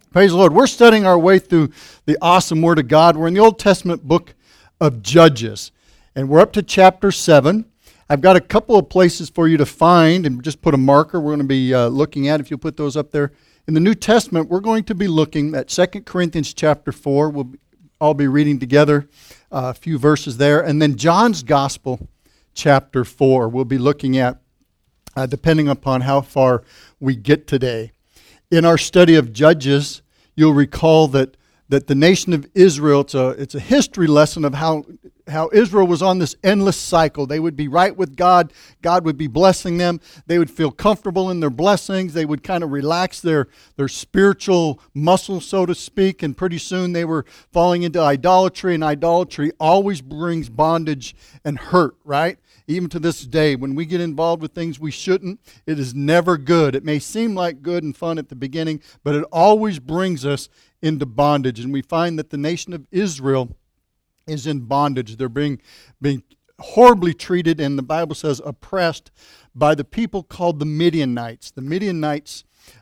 Praise the Lord. We're studying our way through the awesome Word of God. We're in the Old Testament book of Judges, and we're up to chapter 7. I've got a couple of places for you to find, and just put a marker we're going to be looking at, if you'll put those up there. In the New Testament, we're going to be looking at 2 Corinthians chapter 4. We'll all be reading together a few verses there. And then John's Gospel, chapter 4, we'll be looking at, depending upon how far we get today. In our study of Judges, you'll recall that the nation of Israel, it's a history lesson of how Israel was on this endless cycle. They would be right with God. God would be blessing them. They would feel comfortable in their blessings. They would kind of relax their spiritual muscle, so to speak, and pretty soon they were falling into idolatry, and idolatry always brings bondage and hurt, right? Even to this day, when we get involved with things we shouldn't, it is never good. It may seem like good and fun at the beginning, but it always brings us into bondage. And we find that the nation of Israel is in bondage. They're being horribly treated, and the Bible says oppressed by the people called the Midianites. The Midianites,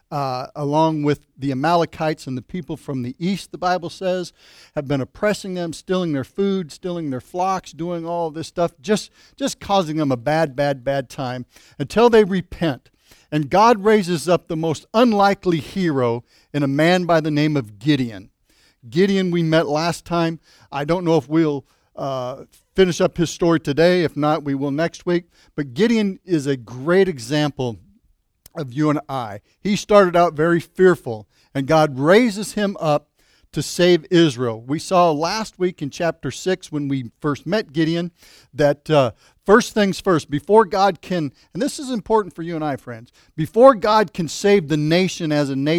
along with the Amalekites and the people from the east, the Bible says, have been oppressing them, stealing their food, stealing their flocks, doing all of this stuff, just causing them a bad time until they repent. And God raises up the most unlikely hero in a man by the name of Gideon. Gideon we met last time. I don't know if we'll finish up his story today. If not, we will next week. But Gideon is a great example of you and I. He started out very fearful, and God raises him up to save Israel. We saw last week in chapter 6 when we first met Gideon that first things first, before God can, and this is important for you and I, friends, before God can save the nation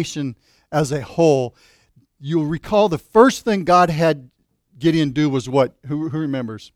as a whole, you'll recall the first thing God had Gideon do was what? Who remembers?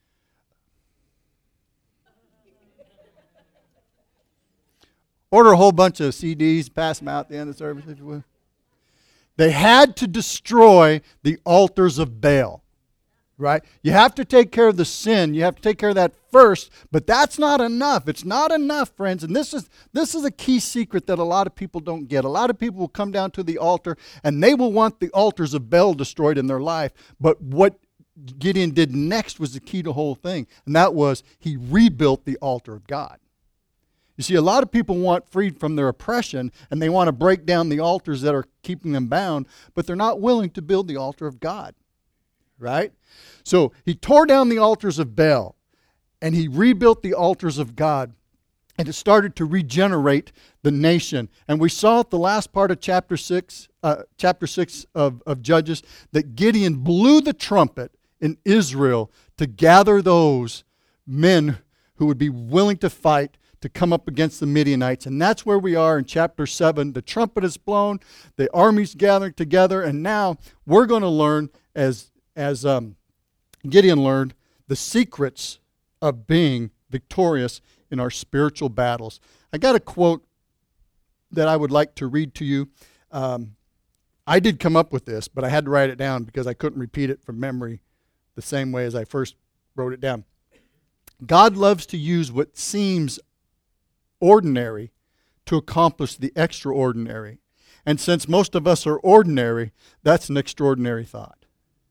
Order a whole bunch of CDs, pass them out at the end of the service, if you will. They had to destroy the altars of Baal, right? You have to take care of the sin. You have to take care of that first, but that's not enough. It's not enough, friends. And this is a key secret that a lot of people don't get. A lot of people will come down to the altar, and they will want the altars of Baal destroyed in their life. But what Gideon did next was the key to the whole thing, and that was he rebuilt the altar of God. You see, a lot of people want freed from their oppression, and they want to break down the altars that are keeping them bound, but they're not willing to build the altar of God, right? So he tore down the altars of Baal, and he rebuilt the altars of God, and it started to regenerate the nation. And we saw at the last part of chapter 6 of Judges that Gideon blew the trumpet in Israel to gather those men who would be willing to fight to come up against the Midianites. And that's where we are in chapter 7. The trumpet is blown, the armies gathered together, and now we're going to learn, as Gideon learned, the secrets of being victorious in our spiritual battles. I got a quote that I would like to read to you. I did come up with this, but I had to write it down because I couldn't repeat it from memory the same way as I first wrote it down. God loves to use what seems ordinary to accomplish the extraordinary. And since most of us are ordinary, that's an extraordinary thought.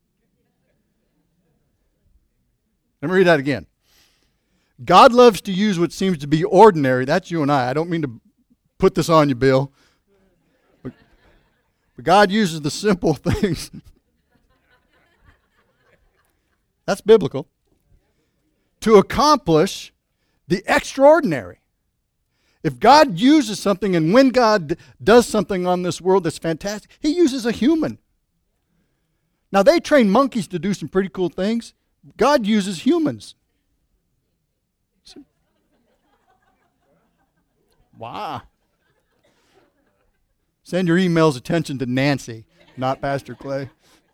Let me read that again. God loves to use what seems to be ordinary. That's you and I. I don't mean to put this on you, Bill. But God uses the simple things. That's biblical. To accomplish the extraordinary. If God uses something, and when God does something on this world that's fantastic, he uses a human. Now, they train monkeys to do some pretty cool things. God uses humans. Wow. Send your emails attention to Nancy, not Pastor Clay.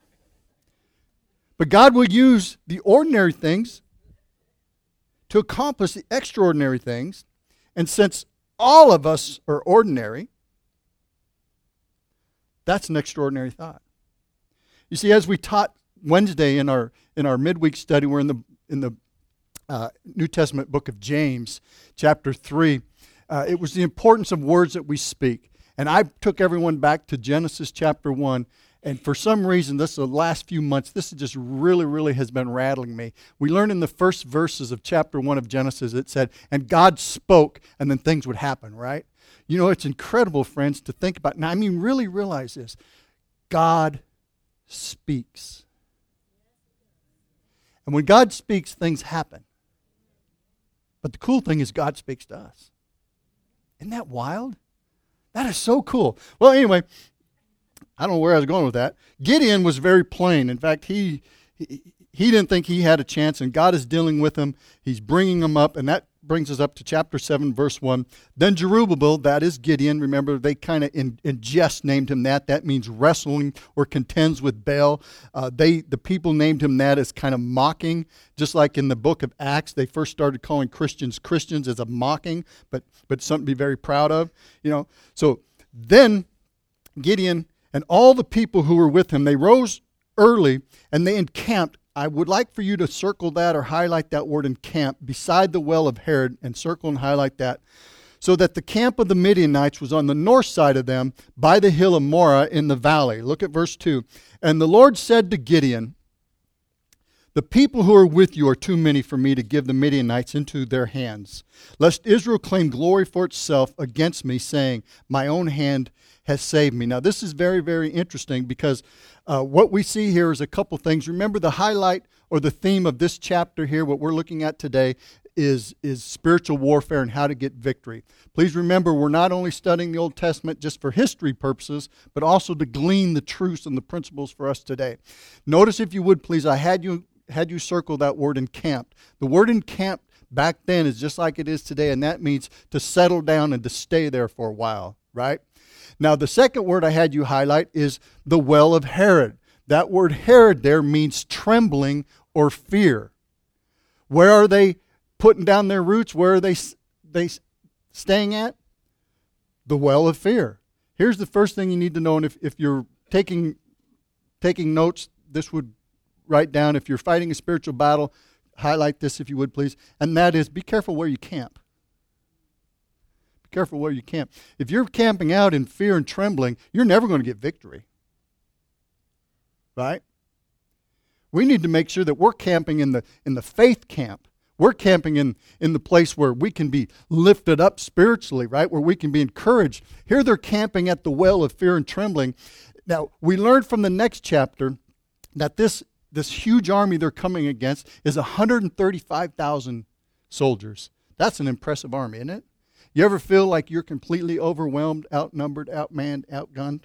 But God will use the ordinary things to accomplish the extraordinary things. And since all of us are ordinary, that's an extraordinary thought. You see, as we taught Wednesday in our midweek study, we're in the New Testament book of James, chapter 3. It was the importance of words that we speak. And I took everyone back to Genesis chapter 1. And for some reason, this is the last few months, this just really, really has been rattling me. We learned in the first verses of chapter 1 of Genesis, it said, and God spoke, and then things would happen, right? You know, it's incredible, friends, to think about. Now, I mean, really realize this. God speaks. And when God speaks, things happen. But the cool thing is God speaks to us. Isn't that wild? That is so cool. Well, anyway, I don't know where I was going with that. Gideon was very plain. In fact, he didn't think he had a chance, and God is dealing with him. He's bringing him up, and that brings us up to chapter 7, verse 1. Then Jerubbaal, that is Gideon. Remember, they kind of in jest named him that. That means wrestling or contends with Baal. The people named him that as kind of mocking. Just like in the book of Acts, they first started calling Christians as a mocking, but something to be very proud of. You know. So then Gideon and all the people who were with him, they rose early and they encamped. I would like for you to circle that or highlight that word encamp beside the well of Harod, and circle and highlight that, so that the camp of the Midianites was on the north side of them by the hill of Moreh in the valley. Look at verse 2. And the Lord said to Gideon, the people who are with you are too many for me to give the Midianites into their hands, lest Israel claim glory for itself against me, saying, my own hand has saved me. Now, this is very, very interesting because what we see here is a couple things. Remember, the highlight or the theme of this chapter here, what we're looking at today, is spiritual warfare and how to get victory. Please remember, we're not only studying the Old Testament just for history purposes, but also to glean the truths and the principles for us today. Notice, if you would, please, I had you circle that word encamped. The word encamped back then is just like it is today, and that means to settle down and to stay there for a while, right? Now, the second word I had you highlight is the well of Harod. That word Harod there means trembling or fear. Where are they putting down their roots? Where are they staying at? The well of fear. Here's the first thing you need to know, and if you're taking notes, this would write down. If you're fighting a spiritual battle, highlight this if you would, please. And that is, be careful where you camp. Careful where you camp. If you're camping out in fear and trembling, you're never going to get victory. Right? We need to make sure that we're camping in the faith camp. We're camping in the place where we can be lifted up spiritually, right? Where we can be encouraged. Here they're camping at the well of fear and trembling. Now, we learned from the next chapter that this huge army they're coming against is 135,000 soldiers. That's an impressive army, isn't it? You ever feel like you're completely overwhelmed, outnumbered, outmanned, outgunned?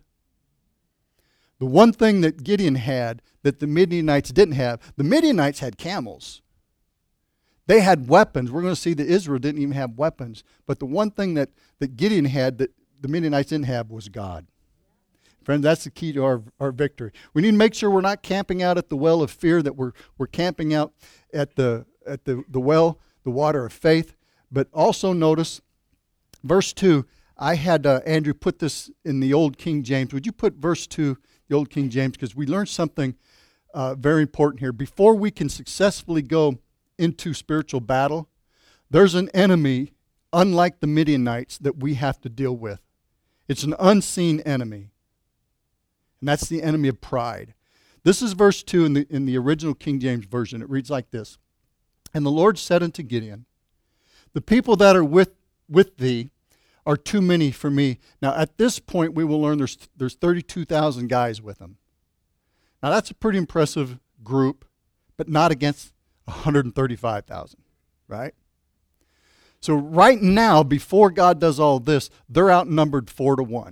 The one thing that Gideon had that the Midianites didn't have, the Midianites had camels. They had weapons. We're going to see that Israel didn't even have weapons. But the one thing that Gideon had that the Midianites didn't have was God. Friends, that's the key to our victory. We need to make sure we're not camping out at the well of fear, that we're camping out at the well, the water of faith. But also notice verse 2, I had Andrew put this in the Old King James. Would you put verse 2, the Old King James? Because we learned something very important here. Before we can successfully go into spiritual battle, there's an enemy, unlike the Midianites, that we have to deal with. It's an unseen enemy. And that's the enemy of pride. This is verse 2 in the original King James Version. It reads like this. And the Lord said unto Gideon, the people that are with thee are too many for me. Now, at this point, we will learn there's 32,000 guys with them. Now, that's a pretty impressive group, but not against 135,000, right? So right now, before God does all this, they're outnumbered 4-1.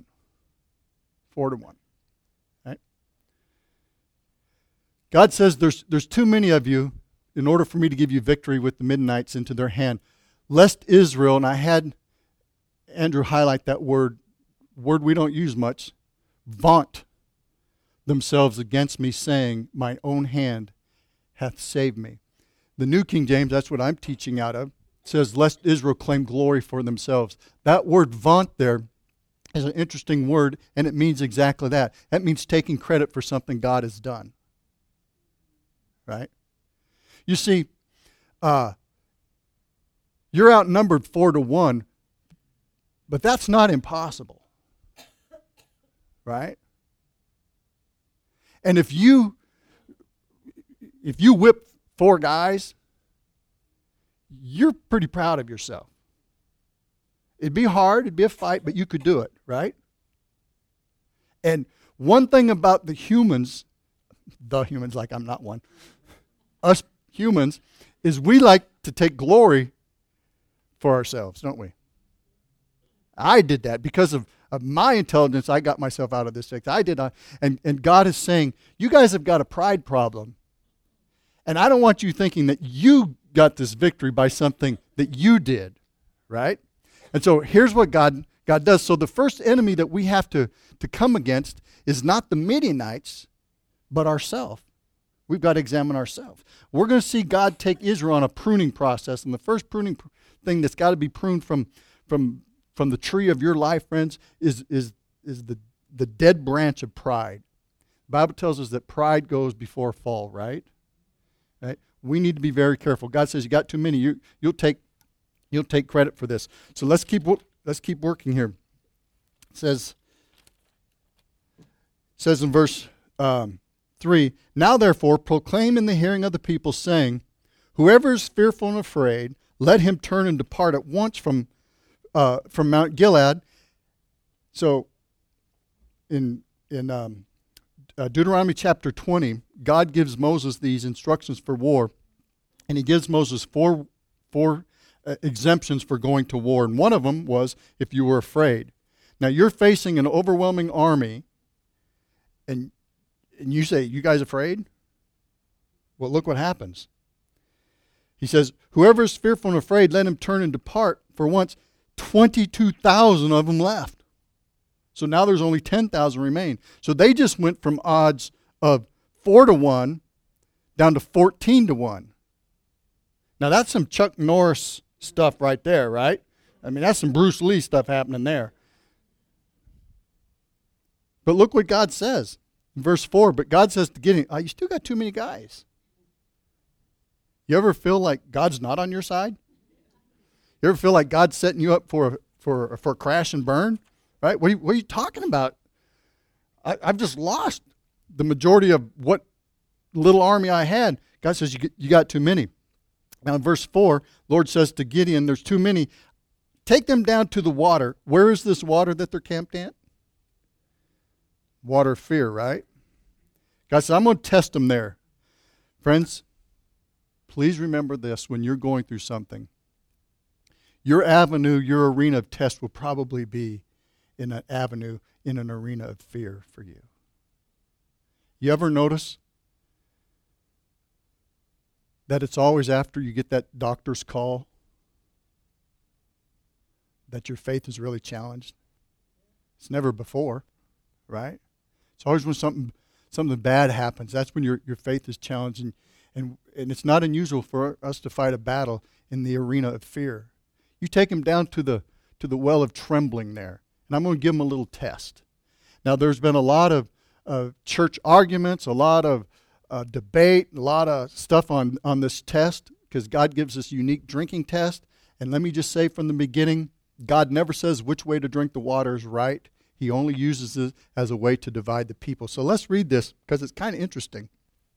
4-1, right? God says there's too many of you in order for me to give you victory with the Midianites into their hand. Lest Israel, and I had Andrew highlight that word we don't use much, vaunt themselves against me, saying, my own hand hath saved me. The New King James, that's what I'm teaching out of, says, lest Israel claim glory for themselves. That word vaunt there is an interesting word, and it means exactly that. That means taking credit for something God has done. Right? You see, you're outnumbered 4-1, but that's not impossible. right? And if you whip 4 guys, you're pretty proud of yourself. It'd be hard, it'd be a fight, but you could do it, right? And one thing about the humans, like I'm not one, us humans, is we like to take glory for ourselves, don't we? I did that because of my intelligence. I got myself out of this fix. I did not. And God is saying, you guys have got a pride problem. And I don't want you thinking that you got this victory by something that you did, right? And so here's what God does. So the first enemy that we have to come against is not the Midianites, but ourselves. We've got to examine ourselves. We're going to see God take Israel on a pruning process. And the first pruning thing that's got to be pruned from the tree of your life, friends, is the dead branch of pride. The Bible tells us that pride goes before fall, right? Right? We need to be very careful. God says you got too many. You'll take credit for this. So let's keep working here. It says in verse 3, now therefore proclaim in the hearing of the people, saying, whoever is fearful and afraid, let him turn and depart at once from Mount Gilead. So in Deuteronomy chapter 20, God gives Moses these instructions for war, and he gives Moses four exemptions for going to war. And one of them was if you were afraid. Now you're facing an overwhelming army, and you say, you guys afraid? Well, look what happens. He says, whoever is fearful and afraid, let him turn and depart. For once, 22,000 of them left. So now there's only 10,000 remain. So they just went from odds of 4-1 down to 14-1. Now that's some Chuck Norris stuff right there, right? I mean, that's some Bruce Lee stuff happening there. But look what God says in verse 4. But God says to Gideon, you still got too many guys. You ever feel like God's not on your side? You ever feel like God's setting you up for a crash and burn? Right? What are you talking about? I've just lost the majority of what little army I had. God says, you got too many. Now in verse 4, Lord says to Gideon, there's too many. Take them down to the water. Where is this water that they're camped at? Water of fear, right? God says, I'm going to test them there. Friends, please remember this when you're going through something. Your avenue, your arena of test will probably be in an avenue, in an arena of fear for you. You ever notice that it's always after you get that doctor's call that your faith is really challenged? It's never before, right? It's always when something bad happens. That's when your faith is challenged. And it's not unusual for us to fight a battle in the arena of fear. You take them down to the well of trembling there. And I'm going to give them a little test. Now, there's been a lot of church arguments, a lot of debate, a lot of stuff on this test because God gives this unique drinking test. And let me just say from the beginning, God never says which way to drink the water is right. He only uses it as a way to divide the people. So let's read this because it's kind of interesting.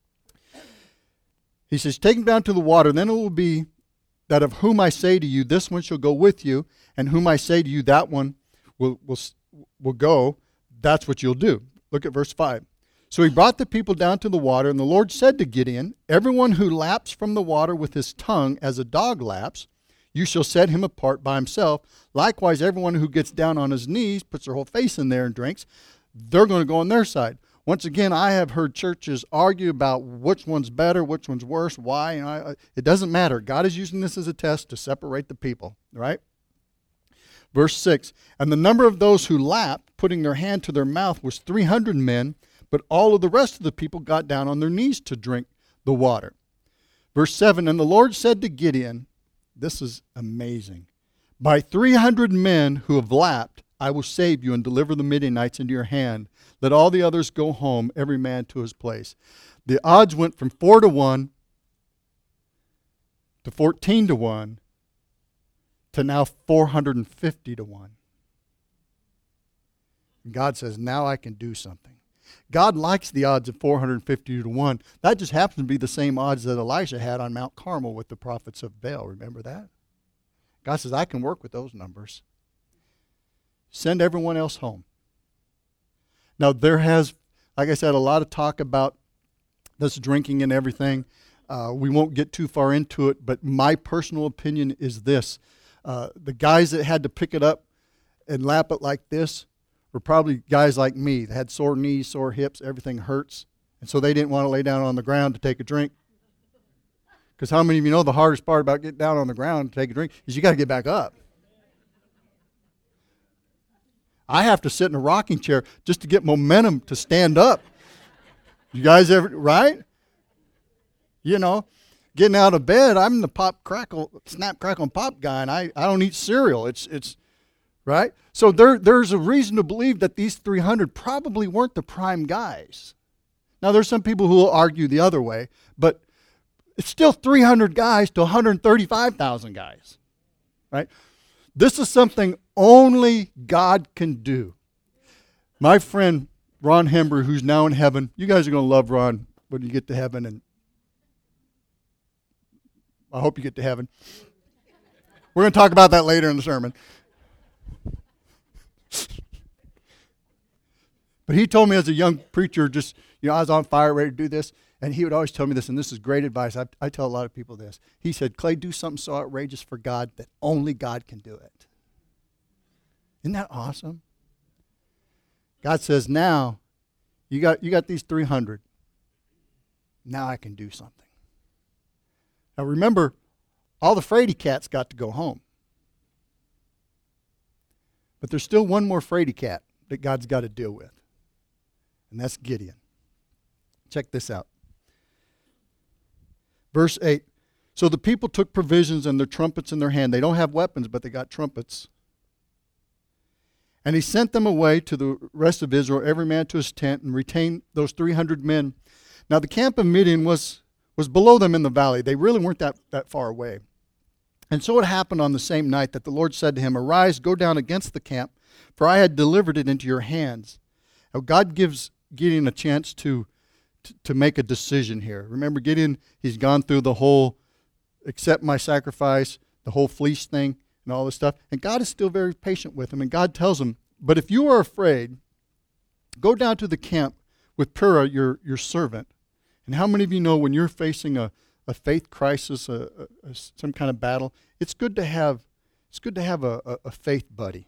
He says, take them down to the water, then it will be that of whom I say to you, this one shall go with you, and whom I say to you, that one will go. That's what you'll do. Look at verse 5. So he brought the people down to the water, and the Lord said to Gideon, everyone who laps from the water with his tongue as a dog laps, you shall set him apart by himself. Likewise, everyone who gets down on his knees, puts their whole face in there and drinks, they're going to go on their side. Once again, I have heard churches argue about which one's better, which one's worse, why. It doesn't matter. God is using this as a test to separate the people, right? Verse 6, and the number of those who lapped, putting their hand to their mouth, was 300 men, but all of the rest of the people got down on their knees to drink the water. Verse 7, and the Lord said to Gideon, this is amazing, by 300 men who have lapped, I will save you and deliver the Midianites into your hand. Let all the others go home, every man to his place. The odds went from 4-1 to 14-1 to now 450-1. And God says, now I can do something. God likes the odds of 450 to 1. That just happens to be the same odds that Elijah had on Mount Carmel with the prophets of Baal. Remember that? God says, I can work with those numbers. Send everyone else home. Now, there has, like I said, a lot of talk about this drinking and everything. We won't get too far into it, but my personal opinion is this. The guys that had to pick it up and lap it like this were probably guys like me that had sore knees, sore hips, everything hurts. And so they didn't want to lay down on the ground to take a drink. Because how many of you know the hardest part about getting down on the ground to take a drink is you got to get back up. I have to sit in a rocking chair just to get momentum to stand up. You guys ever, right? You know, getting out of bed, I'm the pop, crackle, snap, crackle, and pop guy, and I don't eat cereal. It's right? So there's a reason to believe that these 300 probably weren't the prime guys. Now, there's some people who will argue the other way, but it's still 300 guys to 135,000 guys, right? This is something only God can do. My friend Ron Hember, who's now in heaven, you guys are going to love Ron when you get to heaven, and I hope you get to heaven. We're going to talk about that later in the sermon. But he told me as a young preacher, just, I was on fire, ready to do this, and he would always tell me this, and this is great advice. I tell a lot of people this. He said, Clay, do something so outrageous for God that only God can do it. Isn't that awesome? God says, now, you got these 300. Now I can do something. Now remember, all the fraidy cats got to go home. But there's still one more fraidy cat that God's got to deal with. And that's Gideon. Check this out. Verse 8. So the people took provisions and their trumpets in their hand. They don't have weapons, but they got trumpets. And he sent them away to the rest of Israel, every man to his tent, and retained those 300 men. Now the camp of Midian was below them in the valley. They really weren't that far away. And so it happened on the same night that the Lord said to him, Arise, go down against the camp, for I had delivered it into your hands. Now God gives Gideon a chance to make a decision here. Remember, Gideon, he's gone through the whole accept my sacrifice, the whole fleece thing, and all this stuff. And God is still very patient with him. And God tells him, but if you are afraid, go down to the camp with Purah, your servant. And how many of you know when you're facing a faith crisis, some kind of battle, it's good to have a faith buddy.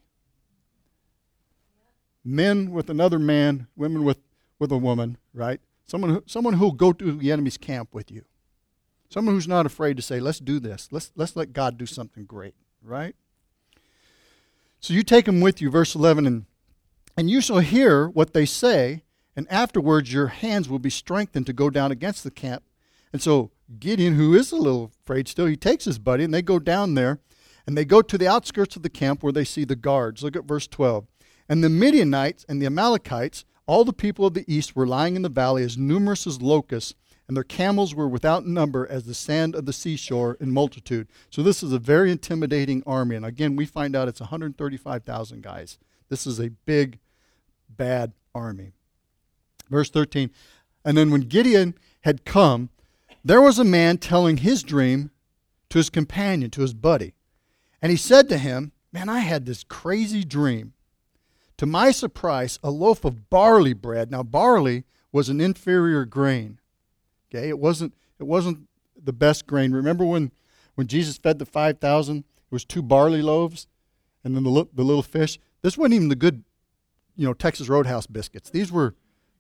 Men with another man, women with a woman, right? Someone who'll go to the enemy's camp with you. Someone who's not afraid to say, let's do this. Let's let God do something great, right? So you take them with you, verse 11, and you shall hear what they say, and afterwards your hands will be strengthened to go down against the camp. And so Gideon, who is a little afraid still, he takes his buddy, and they go down there, and they go to the outskirts of the camp where they see the guards. Look at verse 12. And the Midianites and the Amalekites, all the people of the east, were lying in the valley as numerous as locusts, and their camels were without number as the sand of the seashore in multitude. So this is a very intimidating army. And again, we find out it's 135,000 guys. This is a big, bad army. Verse 13, and then when Gideon had come, there was a man telling his dream to his companion, to his buddy. And he said to him, man, I had this crazy dream. To my surprise, a loaf of barley bread. Now, barley was an inferior grain. Okay, it wasn't the best grain. Remember when Jesus fed the 5,000, it was 2 barley loaves, and then the little fish. This wasn't even the good, Texas Roadhouse biscuits. These were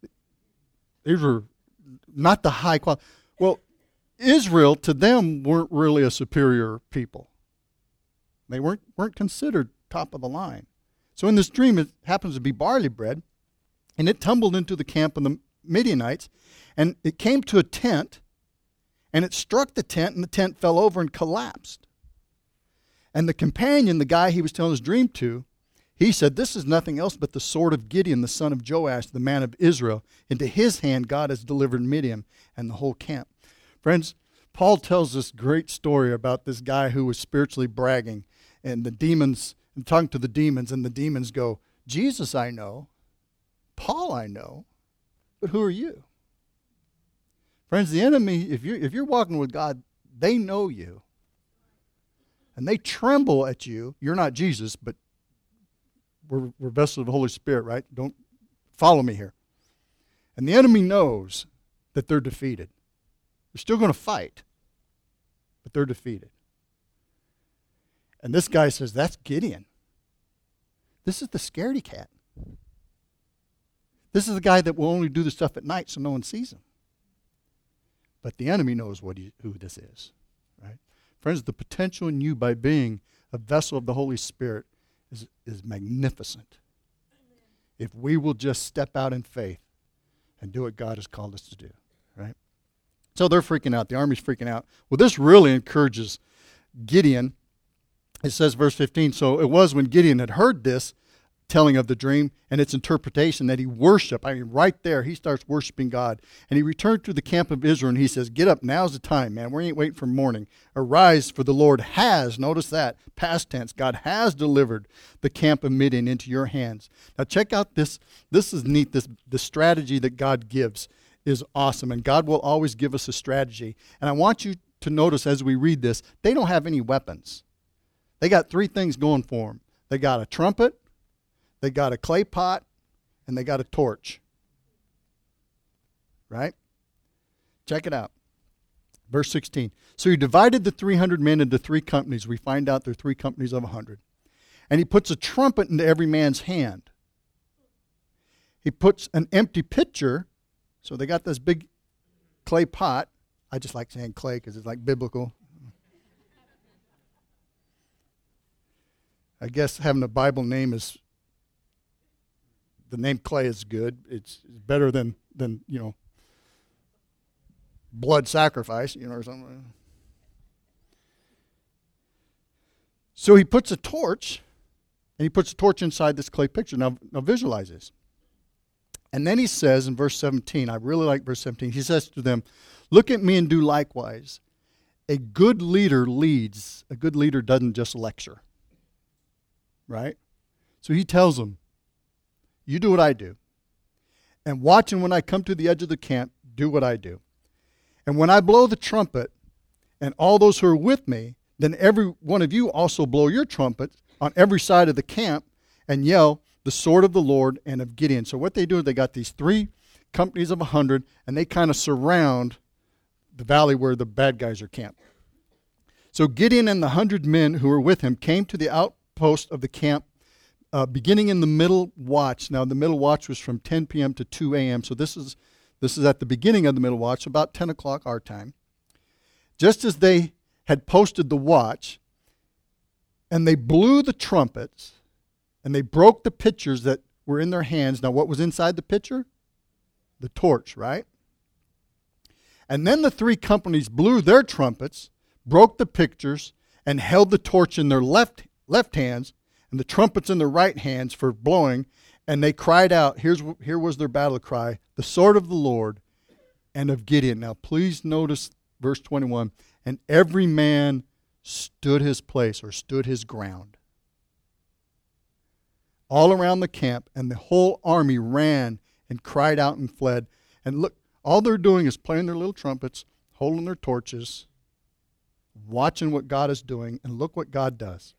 not the high quality. Well, Israel to them weren't really a superior people. They weren't considered top of the line. So in this dream, it happens to be barley bread, and it tumbled into the camp of the Midianites, and it came to a tent, and it struck the tent, and the tent fell over and collapsed. And the companion, the guy he was telling his dream to, he said, this is nothing else but the sword of Gideon, the son of Joash, the man of Israel. Into his hand God has delivered Midian and the whole camp. Friends, Paul tells this great story about this guy who was spiritually bragging, and the demons, and talking to the demons, and the demons go, Jesus I know, Paul I know, but who are you? Friends, the enemy, if you're walking with God, they know you. And they tremble at you. You're not Jesus, but we're vessels of the Holy Spirit, right? Don't follow me here. And the enemy knows that they're defeated. They're still going to fight, but they're defeated. And this guy says, that's Gideon. This is the scaredy cat. This is the guy that will only do the stuff at night so no one sees him. But the enemy knows who this is, right? Friends, the potential in you by being a vessel of the Holy Spirit is magnificent. Amen. If we will just step out in faith and do what God has called us to do, right? So they're freaking out. The army's freaking out. Well, this really encourages Gideon. It says, verse 15, so it was when Gideon had heard this telling of the dream and its interpretation that he worshiped. I mean, right there, he starts worshiping God. And he returned to the camp of Israel and he says, get up, now's the time, man. We ain't waiting for morning. Arise, for the Lord has, notice that, past tense, God has delivered the camp of Midian into your hands. Now check out this. This is neat. The strategy that God gives is awesome. And God will always give us a strategy. And I want you to notice as we read this, they don't have any weapons. They got three things going for them. They got a trumpet, they got a clay pot, and they got a torch. Right? Check it out. Verse 16. So he divided the 300 men into three companies. We find out they're three companies of 100. And he puts a trumpet into every man's hand. He puts an empty pitcher. So they got this big clay pot. I just like saying clay because it's like biblical. I guess having a Bible name is, the name clay is good. It's better than blood sacrifice, or something. So he puts a torch, and he puts a torch inside this clay picture. Now visualize this. And then he says in verse 17, I really like verse 17, he says to them, look at me and do likewise. A good leader leads. A good leader doesn't just lecture. Right? So he tells them, you do what I do. And watch, and when I come to the edge of the camp, do what I do. And when I blow the trumpet, and all those who are with me, then every one of you also blow your trumpets on every side of the camp and yell, the sword of the Lord and of Gideon. So what they do is they got these three companies of 100, and they kind of surround the valley where the bad guys are camped. So Gideon and the 100 men who were with him came to the outpost of the camp, beginning in the middle watch. Now, the middle watch was from 10 p.m. to 2 a.m., so this is at the beginning of the middle watch, about 10 o'clock our time. Just as they had posted the watch, and they blew the trumpets, and they broke the pitchers that were in their hands. Now, what was inside the pitcher? The torch, right? And then the three companies blew their trumpets, broke the pitchers, and held the torch in their left hands, and the trumpets in their right hands for blowing, and they cried out, here was their battle cry, the sword of the Lord and of Gideon. Now please notice verse 21, and every man stood his place, or stood his ground, all around the camp, and the whole army ran and cried out and fled. And look, all they're doing is playing their little trumpets, holding their torches, watching what God is doing, and look what God does.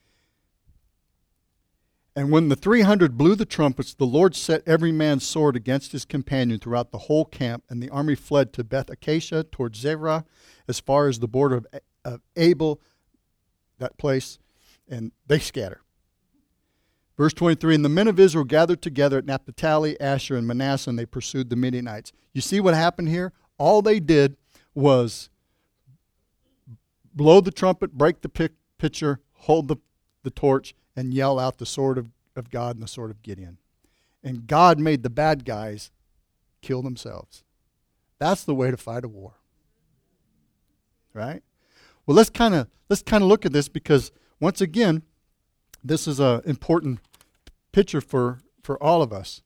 And when the 300 blew the trumpets, the Lord set every man's sword against his companion throughout the whole camp, and the army fled to Beth Acacia toward Zerah, as far as the border of Abel, that place, and they scatter. Verse 23, and the men of Israel gathered together at Naphtali, Asher, and Manasseh, and they pursued the Midianites. You see what happened here? All they did was blow the trumpet, break the pitcher, hold the torch, and yell out the sword of God and the sword of Gideon. And God made the bad guys kill themselves. That's the way to fight a war. Right? Well, let's kind of look at this, because once again, this is an important picture for all of us.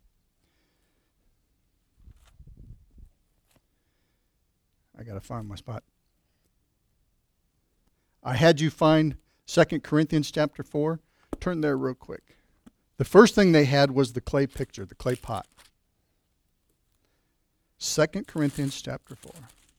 I got to find my spot. I had you find 2 Corinthians chapter 4. Turn there real quick. The first thing they had was the clay picture, the clay pot. 2 Corinthians chapter 4.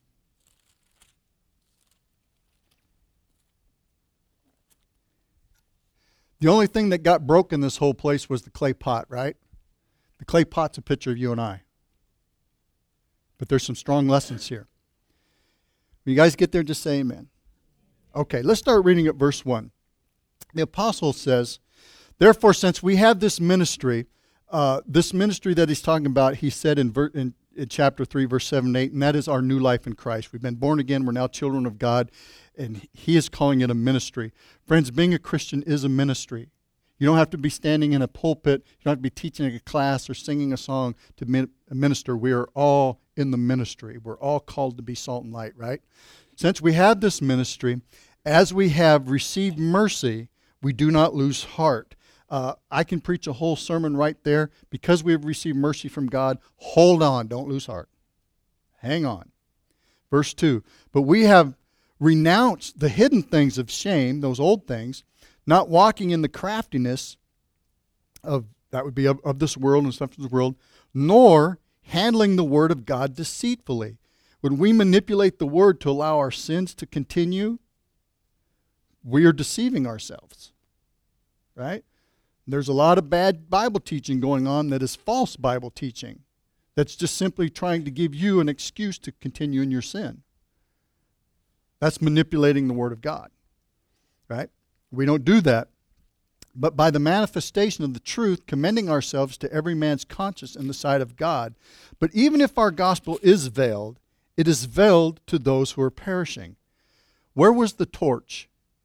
The only thing that got broken in this whole place was the clay pot, right? The clay pot's a picture of you and I. But there's some strong lessons here. When you guys get there, just say amen. Okay, let's start reading at verse 1. The apostle says, therefore, since we have this ministry that he's talking about, he said in chapter 3, verse 7 and 8, and that is our new life in Christ. We've been born again. We're now children of God, and he is calling it a ministry. Friends, being a Christian is a ministry. You don't have to be standing in a pulpit. You don't have to be teaching a class or singing a song to minister. We are all in the ministry. We're all called to be salt and light, right? Since we have this ministry, as we have received mercy, we do not lose heart. I can preach a whole sermon right there. Because we have received mercy from God, hold on, don't lose heart. Hang on. Verse 2, but we have renounced the hidden things of shame, those old things, not walking in the craftiness of this world and stuff of the world, nor handling the word of God deceitfully. When we manipulate the word to allow our sins to continue, we are deceiving ourselves, right? There's a lot of bad Bible teaching going on that is false Bible teaching. That's just simply trying to give you an excuse to continue in your sin. That's manipulating the Word of God, right? We don't do that. But by the manifestation of the truth, commending ourselves to every man's conscience in the sight of God. But even if our gospel is veiled, it is veiled to those who are perishing. Where was the torch?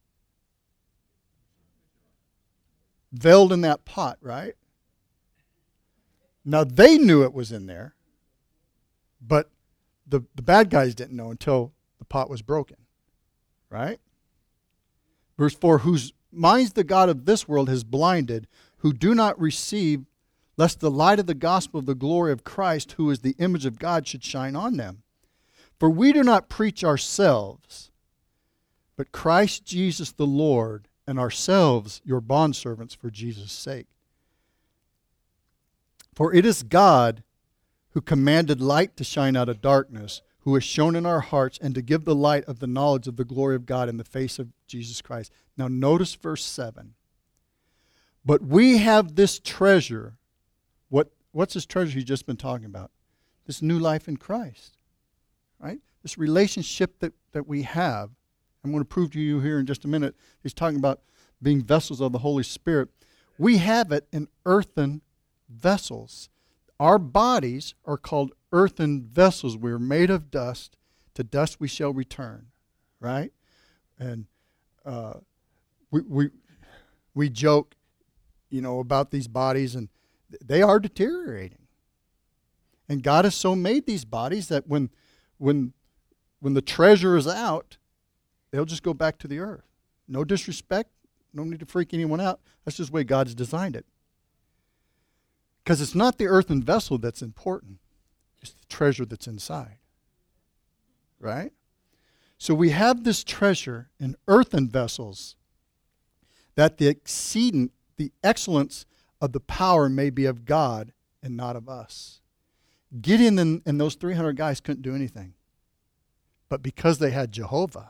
Veiled in that pot, right? Now they knew it was in there, but the bad guys didn't know until the pot was broken, right? Verse 4, whose minds the God of this world has blinded, who do not receive, lest the light of the gospel of the glory of Christ, who is the image of God, should shine on them. For we do not preach ourselves, but Christ Jesus the Lord, and ourselves your bondservants for Jesus' sake. For it is God who commanded light to shine out of darkness, who has shone in our hearts, and to give the light of the knowledge of the glory of God in the face of Jesus Christ. Now notice verse 7. But we have this treasure. What's this treasure he's just been talking about? This new life in Christ, right? This relationship that we have. I'm going to prove to you here in just a minute. He's talking about being vessels of the Holy Spirit. We have it in earthen vessels. Our bodies are called earthen vessels. We are made of dust. To dust we shall return, right? And we joke, about these bodies, and they are deteriorating. And God has so made these bodies that when the treasure is out, they'll just go back to the earth. No disrespect. No need to freak anyone out. That's just the way God's designed it. Because it's not the earthen vessel that's important. It's the treasure that's inside. Right? So we have this treasure in earthen vessels, that the excellence of the power may be of God and not of us. Gideon and those 300 guys couldn't do anything. But because they had Jehovah,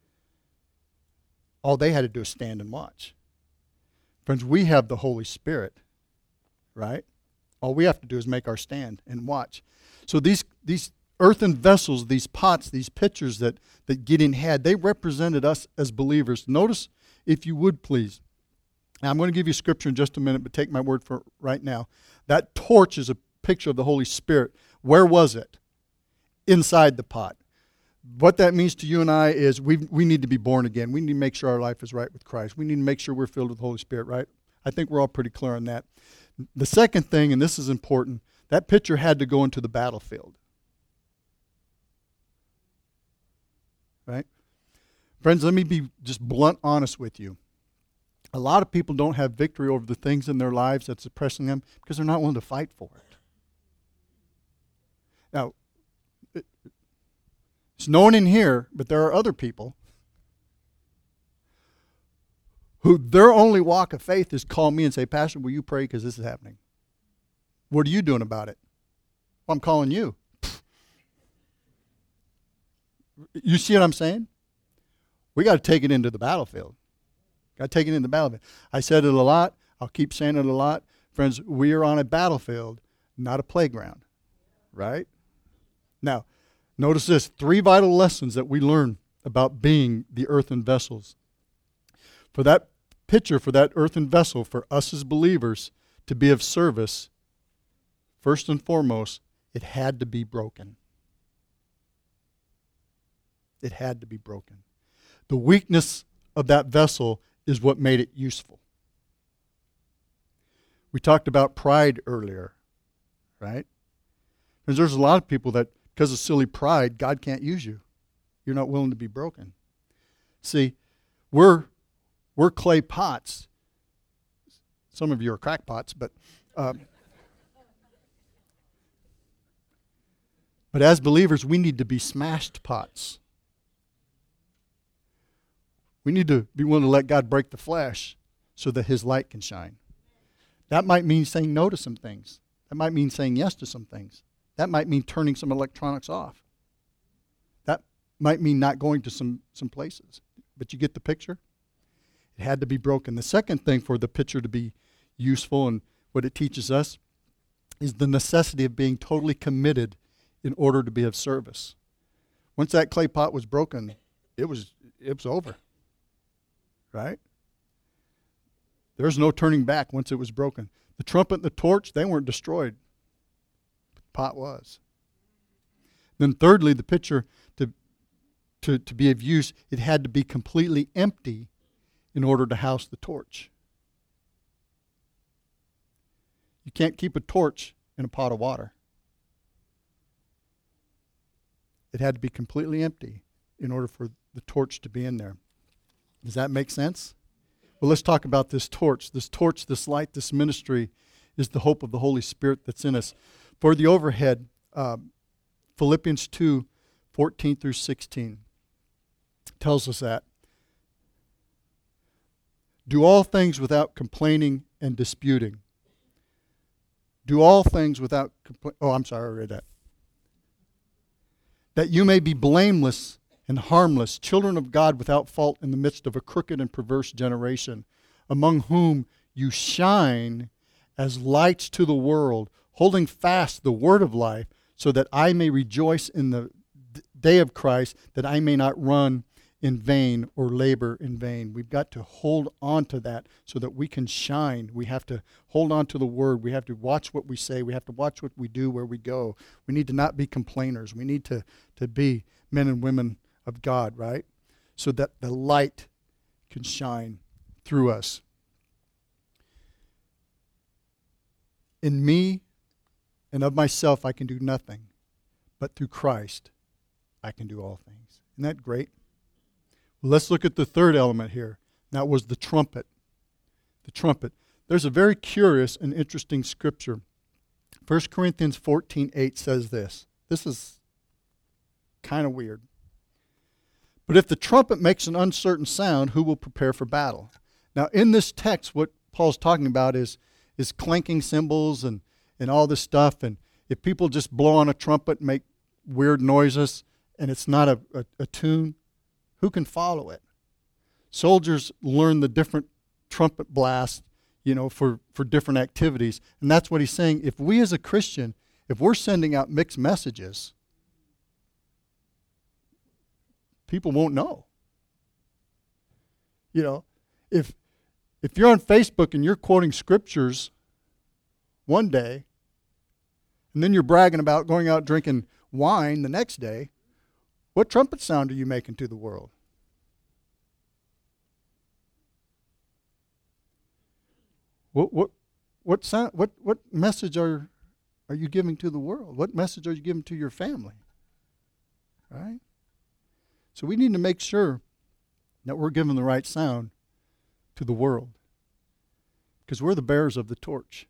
all they had to do is stand and watch. Friends, we have the Holy Spirit, right? All we have to do is make our stand and watch. So these earthen vessels, these pots, these pitchers that Gideon had, they represented us as believers. Notice, if you would please, now I'm going to give you scripture in just a minute, but take my word for it right now. That torch is a picture of the Holy Spirit. Where was it? Inside the pot. What that means to you and I is we need to be born again. We need to make sure our life is right with Christ. We need to make sure we're filled with the Holy Spirit, right? I think we're all pretty clear on that. The second thing, and this is important, that pitcher had to go into the battlefield. Right? Friends, let me be just blunt honest with you. A lot of people don't have victory over the things in their lives that's oppressing them because they're not willing to fight for it. Now, it's no one in here, but there are other people who their only walk of faith is call me and say, Pastor, will you pray because this is happening? What are you doing about it? Well, I'm calling you. You see what I'm saying? We got to take it into the battlefield. Got to take it into the battlefield. I said it a lot. I'll keep saying it a lot. Friends, we are on a battlefield, not a playground. Right? Now, notice this. 3 vital lessons that we learn about being the earthen vessels. For that picture, for that earthen vessel, for us as believers to be of service, first and foremost, it had to be broken. It had to be broken. The weakness of that vessel is what made it useful. We talked about pride earlier, right? Because there's a lot of people that, because of silly pride, God can't use you. You're not willing to be broken. See, we're clay pots. Some of you are crackpots, but as believers, we need to be smashed pots. We need to be willing to let God break the flesh so that His light can shine. That might mean saying no to some things. That might mean saying yes to some things. That might mean turning some electronics off. That might mean not going to some places. But you get the picture? It had to be broken. The second thing for the picture to be useful and what it teaches us is the necessity of being totally committed in order to be of service. Once that clay pot was broken, it was over. Right? There's no turning back once it was broken. The trumpet and the torch, they weren't destroyed. The pot was. Then thirdly, the pitcher, to be of use, it had to be completely empty in order to house the torch. You can't keep a torch in a pot of water. It had to be completely empty in order for the torch to be in there. Does that make sense? Well, let's talk about this torch. This torch, this light, this ministry is the hope of the Holy Spirit that's in us. For the overhead, Philippians 2, 14 through 16 tells us that. Do all things without complaining and disputing. Do all things without I read that. That you may be blameless and harmless, children of God without fault in the midst of a crooked and perverse generation, among whom you shine as lights to the world, holding fast the word of life, so that I may rejoice in the day of Christ, that I may not run in vain or labor in vain. We've got to hold on to that so that we can shine. We have to hold on to the word. We have to watch what we say. We have to watch what we do, where we go. We need to not be complainers. We need to be men and women of God, right? So that the light can shine through us. In me and of myself I can do nothing, but through Christ I can do all things. Isn't that great? Well, let's look at the third element here. That was the trumpet. The trumpet. There's a very curious and interesting scripture. 1 Corinthians 14:8 says this. This is kind of weird. But if the trumpet makes an uncertain sound, who will prepare for battle? Now, in this text, what Paul's talking about is clanking cymbals and all this stuff. And if people just blow on a trumpet and make weird noises and it's not a tune, who can follow it? Soldiers learn the different trumpet blasts, for different activities. And that's what he's saying. If we as a Christian, if we're sending out mixed messages, people won't know. If you're on Facebook and you're quoting scriptures one day, and then you're bragging about going out drinking wine the next day, what trumpet sound are you making to the world? What sound? What message are you giving to the world? What message are you giving to your family? Right? So we need to make sure that we're giving the right sound to the world, because we're the bearers of the torch.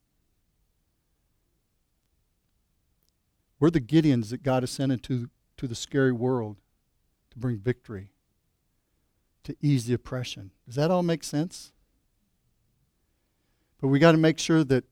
We're the Gideons that God has sent into the scary world to bring victory, to ease the oppression. Does that all make sense? But we got to make sure that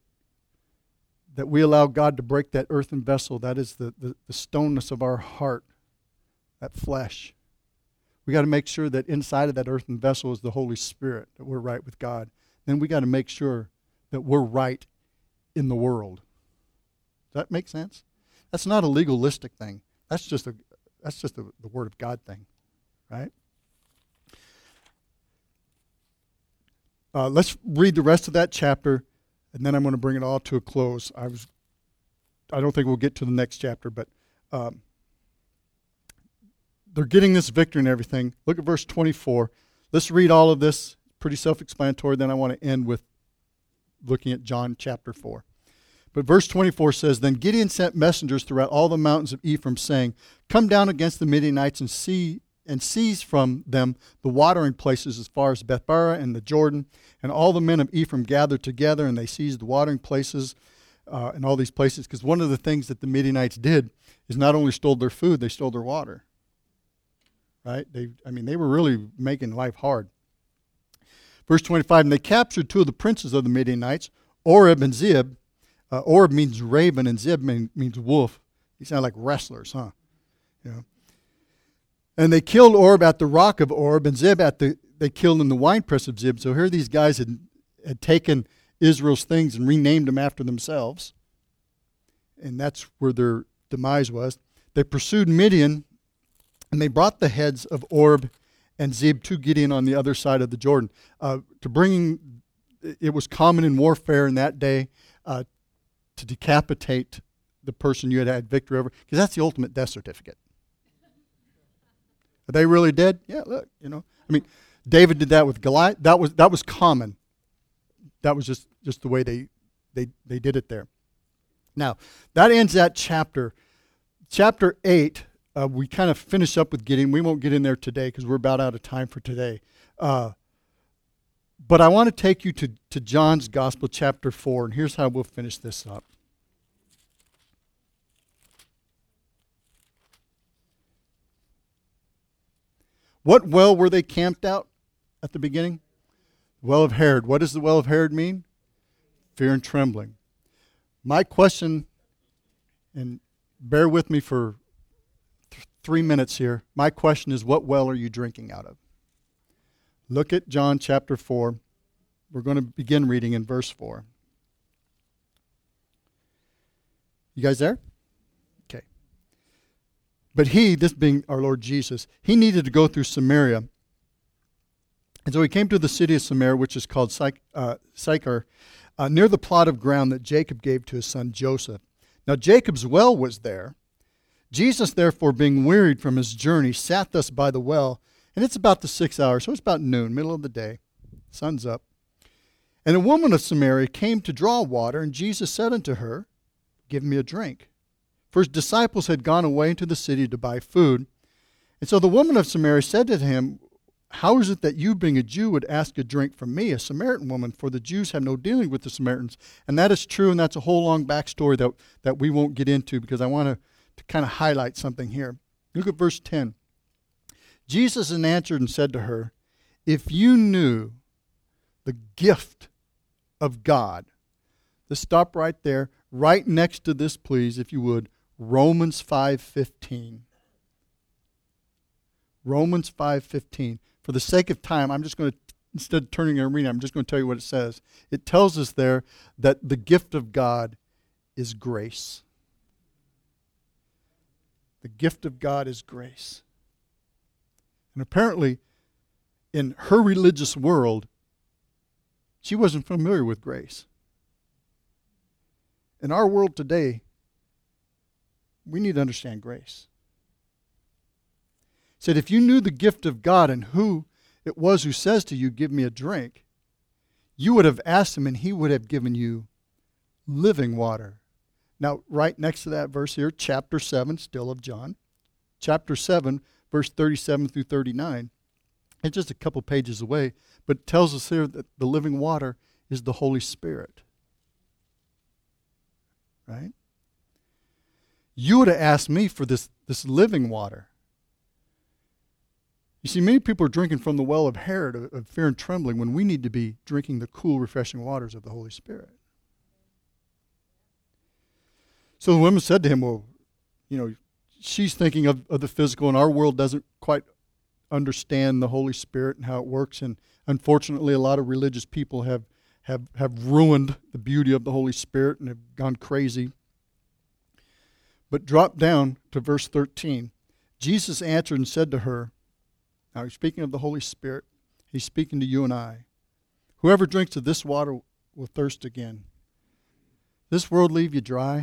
we allow God to break that earthen vessel. That is the stoneness of our heart, that flesh. We got to make sure that inside of that earthen vessel is the Holy Spirit, that we're right with God. Then we got to make sure that we're right in the world. Does that make sense? That's not a legalistic thing. That's just the Word of God thing, right? Let's read the rest of that chapter, and then I'm going to bring it all to a close. I don't think we'll get to the next chapter, but they're getting this victory and everything. Look at verse 24. Let's read all of this. Pretty self-explanatory. Then I want to end with looking at John chapter 4. But verse 24 says, Then Gideon sent messengers throughout all the mountains of Ephraim, saying, Come down against the Midianites and seize from them the watering places as far as Bethbara and the Jordan. And all the men of Ephraim gathered together, and they seized the watering places and all these places. Because one of the things that the Midianites did is not only stole their food, they stole their water. Right? They were really making life hard. Verse 25, And they captured two of the princes of the Midianites, Oreb and Zeb. Oreb means raven, and Zeb means wolf. They sound like wrestlers, huh? You know. And they killed Oreb at the rock of Oreb, and Zeb they killed in the winepress of Zeb. So here these guys had taken Israel's things and renamed them after themselves. And that's where their demise was. They pursued Midian, and they brought the heads of Oreb and Zeb to Gideon on the other side of the Jordan. It was common in warfare in that day to decapitate the person you had victory over, because that's the ultimate death certificate. Are they really dead? Yeah, look, David did that with Goliath. That was common. That was just the way they did it there. Now, that ends that chapter. Chapter 8, we kind of finish up with Gideon. We won't get in there today because we're about out of time for today. But I want to take you to John's Gospel, chapter 4, and here's how we'll finish this up. What well were they camped out at the beginning? Well of Herod. What does the well of Herod mean? Fear and trembling. My question, and bear with me for 3 minutes here. My question is, what well are you drinking out of? Look at John chapter 4. We're going to begin reading in verse 4. You guys there? Okay. But he, this being our Lord Jesus, he needed to go through Samaria. And so he came to the city of Samaria, which is called Sychar, near the plot of ground that Jacob gave to his son Joseph. Now Jacob's well was there. Jesus, therefore, being wearied from his journey, sat thus by the well. And it's about the 6th hour, so it's about noon, middle of the day. Sun's up. And a woman of Samaria came to draw water, and Jesus said unto her, Give me a drink. For his disciples had gone away into the city to buy food. And so the woman of Samaria said to him, How is it that you, being a Jew, would ask a drink from me, a Samaritan woman? For the Jews have no dealing with the Samaritans. And that is true, and that's a whole long backstory that we won't get into, because I want to kind of highlight something here. Look at verse 10. Jesus answered and said to her, If you knew the gift of God. Let's stop right there. Right next to this, please, if you would, Romans 5:15. Romans 5:15. For the sake of time, I'm just going to, instead of turning and reading, I'm just going to tell you what it says. It tells us there that the gift of God is grace. The gift of God is grace. And apparently, in her religious world, she wasn't familiar with grace. In our world today, we need to understand grace. He said, if you knew the gift of God and who it was who says to you, Give me a drink, you would have asked him and he would have given you living water. Now, right next to that verse here, chapter 7, still of John, chapter 7, verse 37 through 39. It's just a couple pages away, but it tells us here that the living water is the Holy Spirit. Right? You would have asked me for this living water. You see, many people are drinking from the well of Herod, of fear and trembling, when we need to be drinking the cool, refreshing waters of the Holy Spirit. So the woman said to him, well, she's thinking of the physical, and our world doesn't quite understand the Holy Spirit and how it works. And unfortunately, a lot of religious people have ruined the beauty of the Holy Spirit and have gone crazy. But drop down to verse 13. Jesus answered and said to her, now he's speaking of the Holy Spirit. He's speaking to you and I. Whoever drinks of this water will thirst again. This world leave you dry?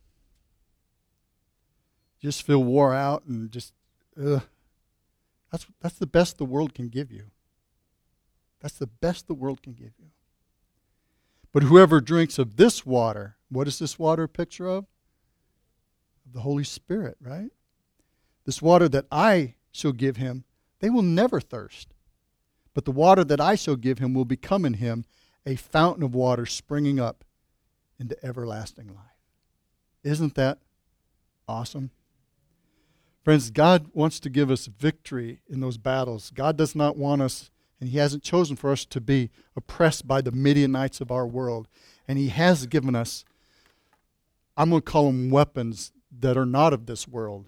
Just feel wore out and just, That's the best the world can give you. That's the best the world can give you. But whoever drinks of this water, what is this water a picture of? The Holy Spirit, right? This water that I shall give him, they will never thirst. But the water that I shall give him will become in him a fountain of water springing up into everlasting life. Isn't that awesome? Friends, God wants to give us victory in those battles. God does not want us, and he hasn't chosen for us to be oppressed by the Midianites of our world. And he has given us, I'm going to call them weapons that are not of this world.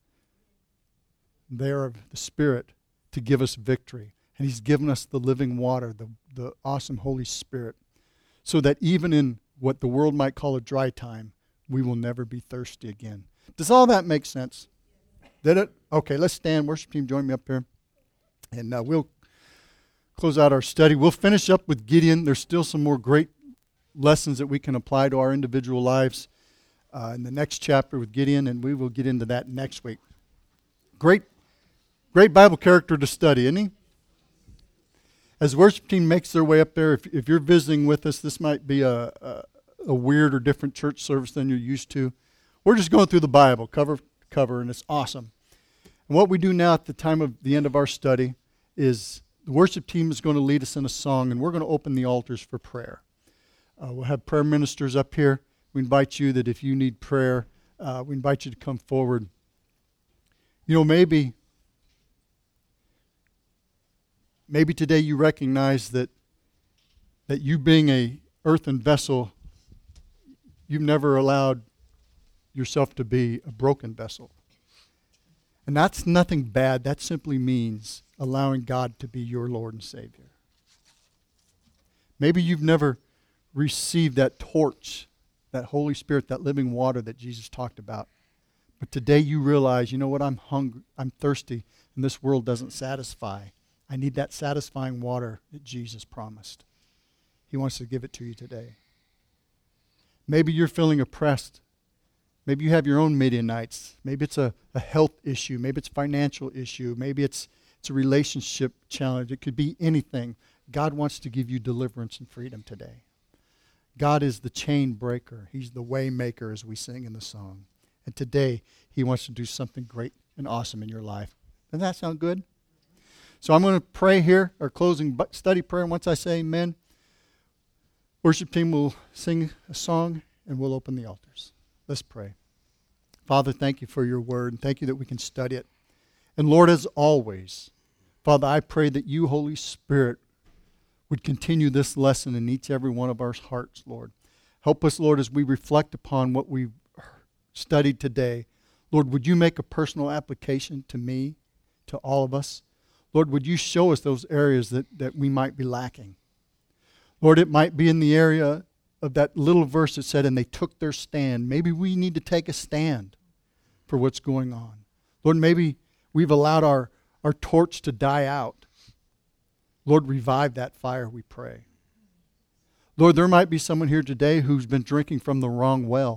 They are of the Spirit to give us victory. And he's given us the living water, the awesome Holy Spirit, so that even in what the world might call a dry time, we will never be thirsty again. Does all that make sense? Did it? Okay, let's stand. Worship team, join me up here. And we'll close out our study. We'll finish up with Gideon. There's still some more great lessons that we can apply to our individual lives in the next chapter with Gideon, and we will get into that next week. Great Bible character to study, isn't he? As the worship team makes their way up there, if you're visiting with us, this might be a weird or different church service than you're used to. We're just going through the Bible, cover to cover, and it's awesome. And what we do now at the time of the end of our study is the worship team is going to lead us in a song, and we're going to open the altars for prayer. We'll have prayer ministers up here. We invite you that if you need prayer, we invite you to come forward. You know, maybe today you recognize that you being a earthen vessel, you've never allowed yourself to be a broken vessel. And that's nothing bad. That simply means allowing God to be your Lord and Savior. Maybe you've never received that torch, that Holy Spirit, that living water that Jesus talked about. But today you realize, you know what, I'm hungry, I'm thirsty, and this world doesn't satisfy. I need that satisfying water that Jesus promised. He wants to give it to you today. Maybe you're feeling oppressed. Maybe you have your own Midianites. Maybe it's a health issue. Maybe it's a financial issue. Maybe it's a relationship challenge. It could be anything. God wants to give you deliverance and freedom today. God is the chain breaker. He's the way maker, as we sing in the song. And today, he wants to do something great and awesome in your life. Doesn't that sound good? So I'm going to pray here, our closing study prayer. And once I say amen, worship team will sing a song and we'll open the altars. Let's pray. Father, thank you for your word, and thank you that we can study it. And Lord, as always, Father, I pray that you, Holy Spirit, would continue this lesson in each every one of our hearts, Lord. Help us, Lord, as we reflect upon what we've studied today. Lord, would you make a personal application to me, to all of us? Lord, would you show us those areas that we might be lacking? Lord, it might be in the area of that little verse that said, and they took their stand. Maybe we need to take a stand for what's going on. Lord, maybe we've allowed our torch to die out. Lord, revive that fire, we pray. Lord, there might be someone here today who's been drinking from the wrong well.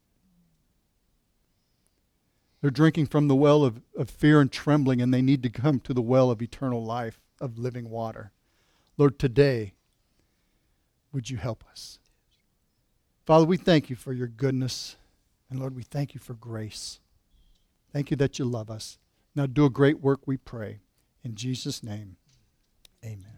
They're drinking from the well of fear and trembling, and they need to come to the well of eternal life, of living water. Lord, today, would you help us? Father, we thank you for your goodness. And Lord, we thank you for grace. Thank you that you love us. Now do a great work, we pray. In Jesus' name, amen.